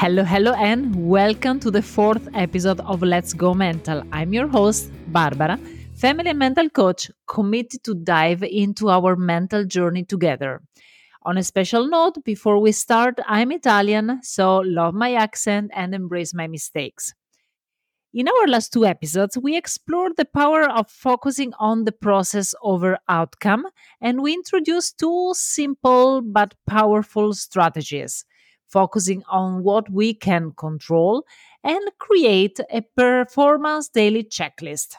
Hello, and welcome to the fourth episode of Let's Go Mental. I'm your host, Barbara, family and mental coach, committed to dive into our mental journey together. On a special note, before we start, I'm Italian, so love my accent and embrace my mistakes. In our last two episodes, we explored the power of focusing on the process over outcome, and we introduced two simple but powerful strategies: focusing on what we can control and create a performance daily checklist.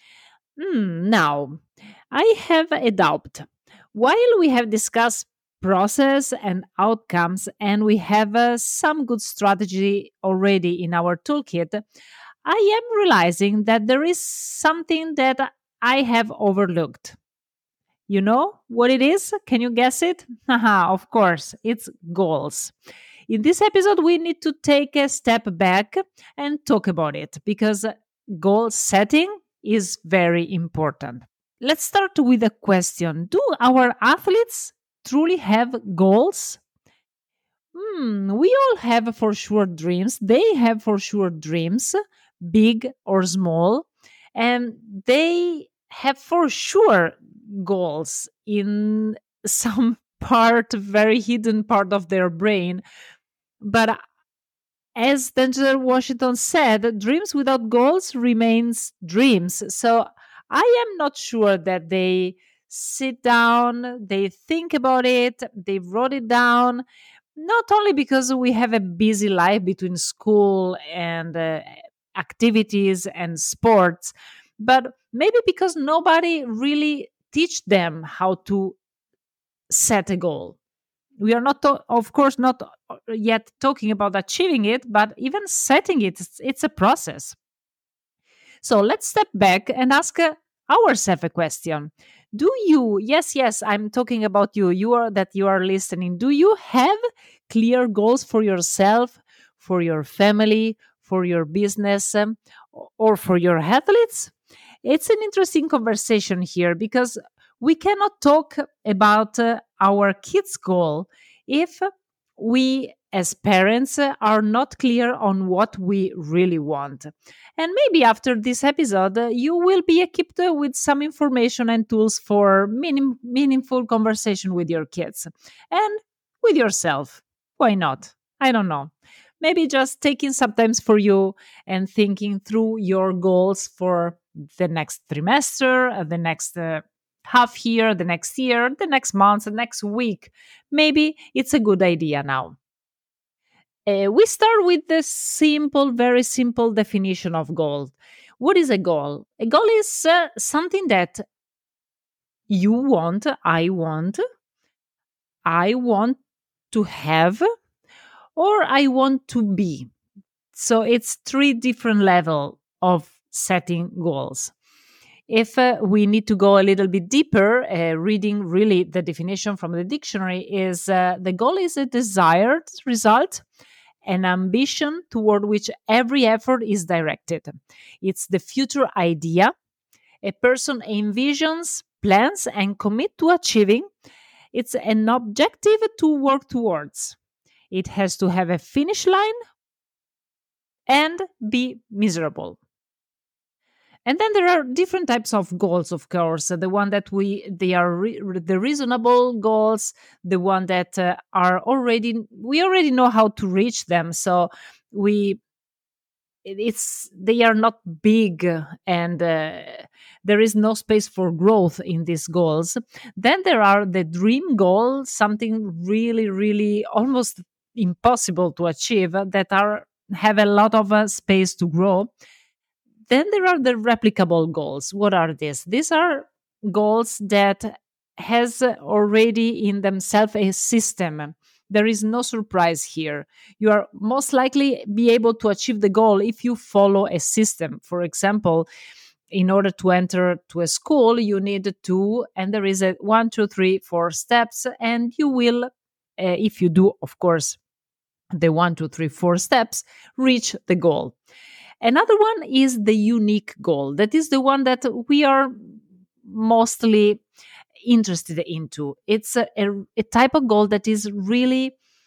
Now, I have a doubt. While we have discussed process and outcomes and we have some good strategy already in our toolkit, I am realizing that there is something that I have overlooked. You know what it is? Can you guess it? Haha, of course, it's goals. In this episode, we need to take a step back and talk about it because goal setting is very important. Let's start with a question. Do our athletes truly have goals? We all have for sure dreams. They have for sure dreams, big or small, and they have for sure goals in some part, very hidden part of their brain. But as Denzel Washington said, dreams without goals remains dreams. So I am not sure that they sit down, they think about it, they wrote it down, not only because we have a busy life between school and activities and sports, but maybe because nobody really teach them how to set a goal. We are not, of course, not yet talking about achieving it, but even setting it, it's a process. So let's step back and ask ourselves a question. Do you, yes, I'm talking about you, you are listening. Do you have clear goals for yourself, for your family, for your business, or for your athletes? It's an interesting conversation here because we cannot talk about our kids' goal if we as parents are not clear on what we really want. And maybe after this episode, you will be equipped with some information and tools for meaningful conversation with your kids and with yourself. Why not? I don't know. Maybe just taking some time for you and thinking through your goals for the next trimester, the next half year, the next year, the next month, the next week. Maybe it's a good idea now. We start with the simple, very simple definition of goal. What is a goal? A goal is something that you want, I want to have, or I want to be. So it's three different level of setting goals. If we need to go a little bit deeper, reading really the definition from the dictionary is the goal is a desired result, an ambition toward which every effort is directed. It's the future idea a person envisions, plans, and commit to achieving. It's an objective to work towards. It has to have a finish line and be miserable. And then there are different types of goals, of course. The one that they are the reasonable goals, the one that are we already know how to reach them. So we, it's they are not big and there is no space for growth in these goals. Then there are the dream goals, something really, really almost impossible to achieve that are have a lot of space to grow. Then there are the replicable goals. What are these? These are goals that has already in themselves a system. There is no surprise here. You are most likely be able to achieve the goal if you follow a system. For example, in order to enter to a school, you need to, and there is a 1, 2, 3, 4 steps, and you will, if you do, of course, the 1, 2, 3, 4 steps, reach the goal. Another one is the unique goal. That is the one that we are mostly interested into. It's a type of goal that is really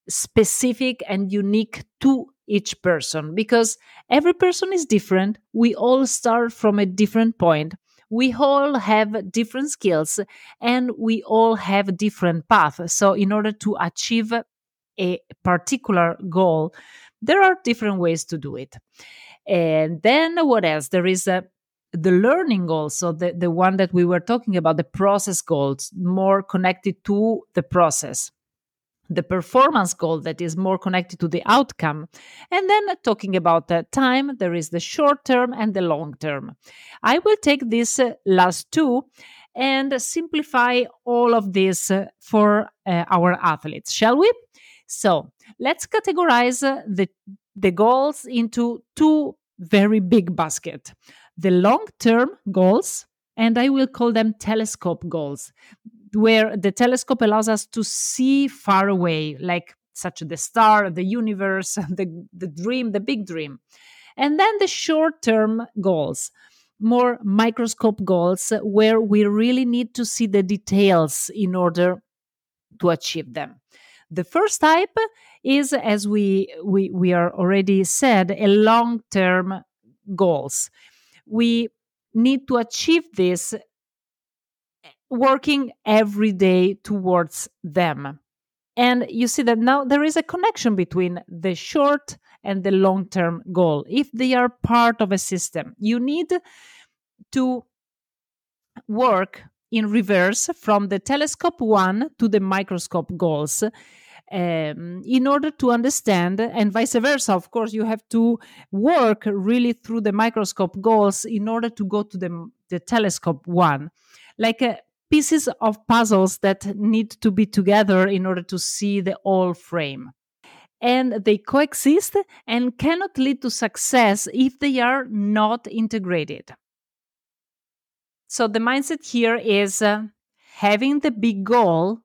specific and unique to each person, because every person is different. We all start from a different point. We all have different skills and we all have different paths. So, in order to achieve a particular goal, there are different ways to do it. And then what else? There is the learning goals. So the one that we were talking about, the process goals, more connected to the process. The performance goal that is more connected to the outcome. And then talking about the time, there is the short term and the long term. I will take these last two and simplify all of this for our athletes, shall we? So let's categorize the goals into two very big baskets: the long term goals, and I will call them telescope goals, where the telescope allows us to see far away, like such the star, the universe, the dream, the big dream. And then the short term goals, more microscope goals, where we really need to see the details in order to achieve them. The first type is, as we are already said, a long term goals. We need to achieve this working every day towards them. And you see that now there is a connection between the short and the long term goal. If they are part of a system, you need to work in reverse from the telescope one to the microscope goals, in order to understand, and vice versa. Of course, you have to work really through the microscope goals in order to go to the telescope one, like pieces of puzzles that need to be together in order to see the whole frame. And they coexist and cannot lead to success if they are not integrated. So the mindset here is having the big goal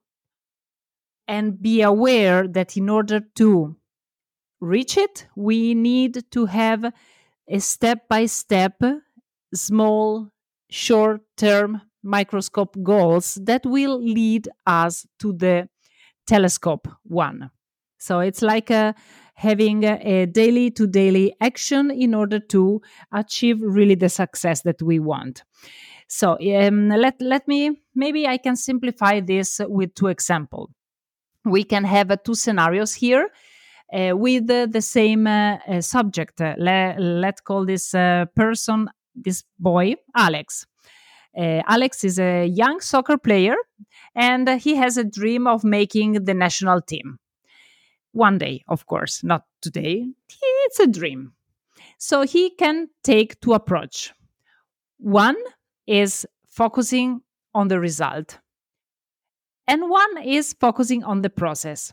and be aware that in order to reach it, we need to have a step by step, small, short term microscope goals that will lead us to the telescope one. So it's like having a daily to daily action in order to achieve really the success that we want. So let me, maybe I can simplify this with two examples. We can have two scenarios here with the same subject. Let's call this person, this boy, Alex. Alex is a young soccer player and he has a dream of making the national team. One day, of course, not today. It's a dream. So he can take two approach. One is focusing on the result, and one is focusing on the process.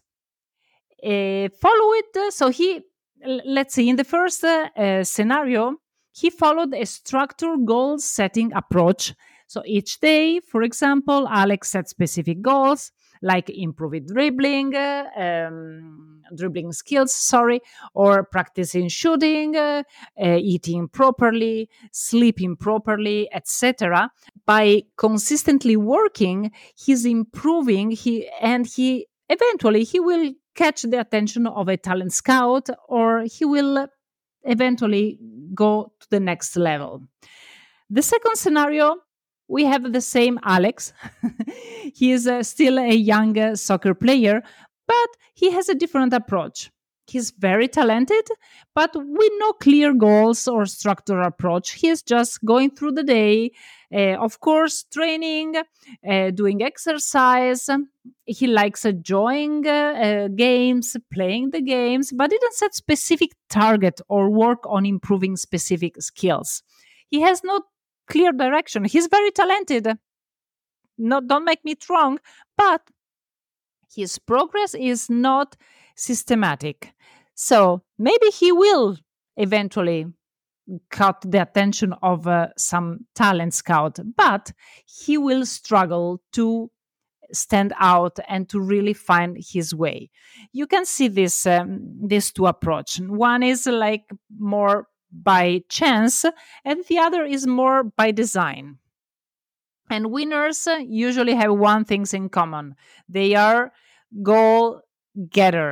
Follow it. So let's see, in the first scenario, he followed a structured goal setting approach. So each day, for example, Alex set specific goals like improving dribbling skills, or practicing shooting, eating properly, sleeping properly, etc. By consistently working, he's improving. He eventually he will catch the attention of a talent scout, or he will eventually go to the next level. The second scenario, we have the same Alex. He is still a young soccer player, but he has a different approach. He's very talented, but with no clear goals or structured approach. He is just going through the day, of course, training, doing exercise. He likes enjoying games, playing the games, but didn't set specific target or work on improving specific skills. He has no clear direction. He's very talented. No, don't make me wrong, but his progress is not systematic. So maybe he will eventually caught the attention of some talent scout, but he will struggle to stand out and to really find his way. You can see this these two approach. One is like more by chance, and the other is more by design. And winners usually have one things in common: they are goal getter.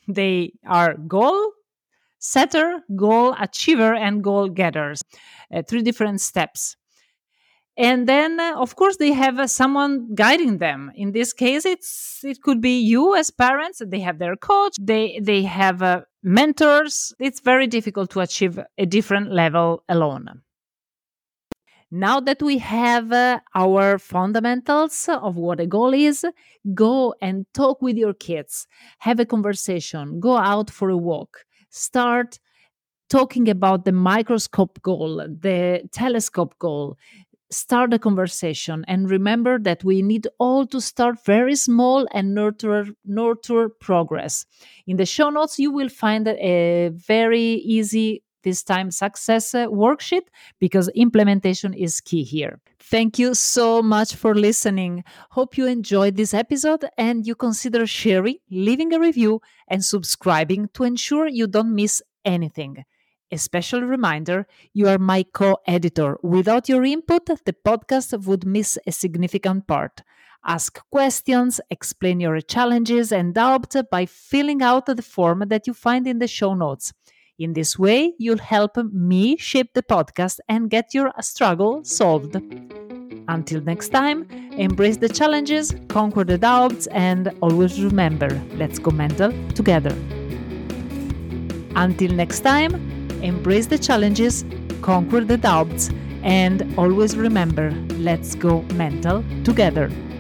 They are goal setter, goal achiever, and goal getters. Three different steps. And then, of course, they have someone guiding them. In this case, it could be you as parents. They have their coach. They have mentors. It's very difficult to achieve a different level alone. Now that we have our fundamentals of what a goal is, go and talk with your kids. Have a conversation. Go out for a walk. Start talking about the microscope goal, the telescope goal. Start a conversation and remember that we need all to start very small and nurture progress. In the show notes, you will find a very easy this time success worksheet because implementation is key here. Thank you so much for listening. Hope you enjoyed this episode and you consider sharing, leaving a review, and subscribing to ensure you don't miss anything. A special reminder, you are my co-editor. Without your input, the podcast would miss a significant part. Ask questions, explain your challenges and doubts by filling out the form that you find in the show notes. In this way, you'll help me shape the podcast and get your struggle solved. Until next time, embrace the challenges, conquer the doubts, and always remember, let's go mental together. Until next time, embrace the challenges, conquer the doubts, and always remember, let's go mental together.